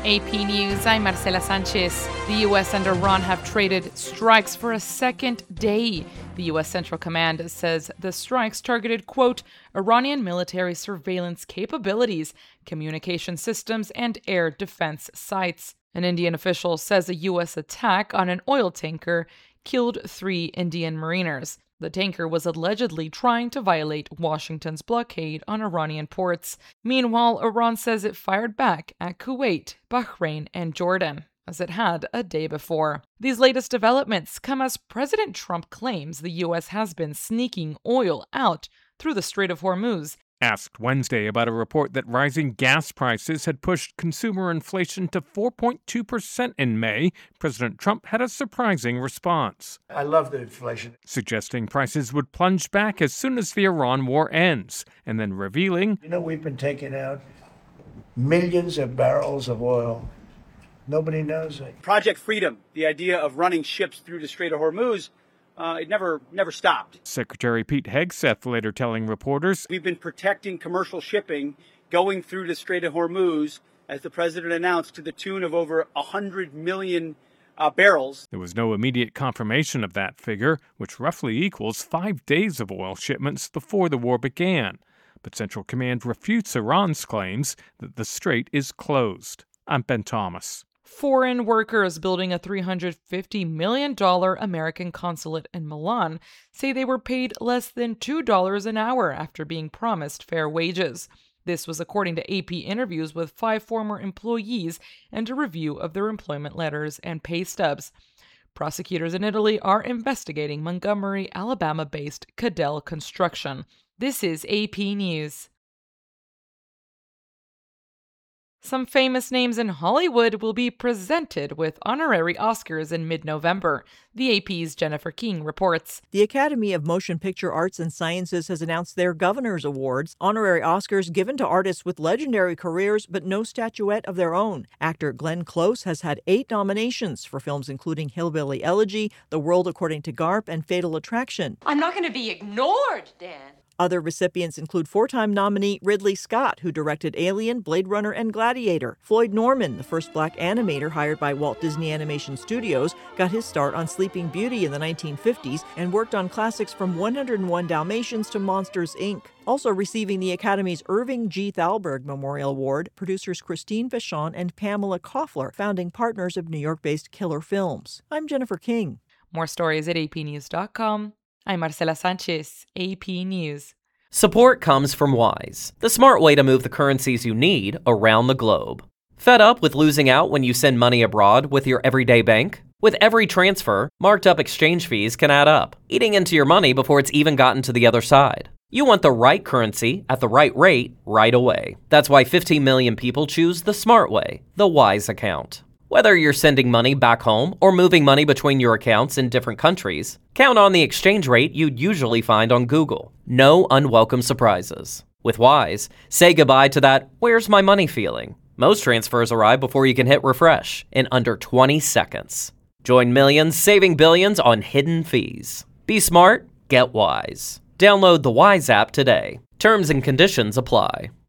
AP News, I'm Marcela Sanchez. The U.S. and Iran have traded strikes for a second day. The U.S. Central Command says the strikes targeted, quote, Iranian military surveillance capabilities, communication systems, and air defense sites. An Indian official says a U.S. attack on an oil tanker killed 3 Indian mariners. The tanker was allegedly trying to violate Washington's blockade on Iranian ports. Meanwhile, Iran says it fired back at Kuwait, Bahrain, and Jordan, as it had a day before. These latest developments come as President Trump claims the U.S. has been sneaking oil out through the Strait of Hormuz. Asked Wednesday about a report that rising gas prices had pushed consumer inflation to 4.2% in May, President Trump had a surprising response. I love the inflation. Suggesting prices would plunge back as soon as the Iran war ends, and then revealing, we've been taking out millions of barrels of oil. Nobody knows it. Project Freedom, the idea of running ships through the Strait of Hormuz, it never stopped. Secretary Pete Hegseth later telling reporters, we've been protecting commercial shipping going through the Strait of Hormuz, as the president announced, to the tune of over 100 million barrels. There was no immediate confirmation of that figure, which roughly equals 5 days of oil shipments before the war began. But Central Command refutes Iran's claims that the strait is closed. I'm Ben Thomas. Foreign workers building a $350 million American consulate in Milan say they were paid less than $2 an hour after being promised fair wages. This was according to AP interviews with 5 former employees and a review of their employment letters and pay stubs. Prosecutors in Italy are investigating Montgomery, Alabama-based Cadell Construction. This is AP News. Some famous names in Hollywood will be presented with honorary Oscars in mid-November. The AP's Jennifer King reports. The Academy of Motion Picture Arts and Sciences has announced their Governor's Awards, honorary Oscars given to artists with legendary careers but no statuette of their own. Actor Glenn Close has had 8 nominations for films including Hillbilly Elegy, The World According to Garp, and Fatal Attraction. I'm not going to be ignored, Dan. Other recipients include 4-time nominee Ridley Scott, who directed Alien, Blade Runner, and Gladiator. Floyd Norman, the first black animator hired by Walt Disney Animation Studios, got his start on Sleeping Beauty in the 1950s and worked on classics from 101 Dalmatians to Monsters, Inc. Also receiving the Academy's Irving G. Thalberg Memorial Award, producers Christine Vachon and Pamela Koffler, founding partners of New York-based Killer Films. I'm Jennifer King. More stories at apnews.com. I'm Marcela Sanchez, AP News. Support comes from Wise, the smart way to move the currencies you need around the globe. Fed up with losing out when you send money abroad with your everyday bank? With every transfer, marked up exchange fees can add up, eating into your money before it's even gotten to the other side. You want the right currency at the right rate right away. That's why 15 million people choose the smart way, the Wise account. Whether you're sending money back home or moving money between your accounts in different countries, count on the exchange rate you'd usually find on Google. No unwelcome surprises. With Wise, say goodbye to that "where's my money" feeling. Most transfers arrive before you can hit refresh in under 20 seconds. Join millions saving billions on hidden fees. Be smart, get Wise. Download the Wise app today. Terms and conditions apply.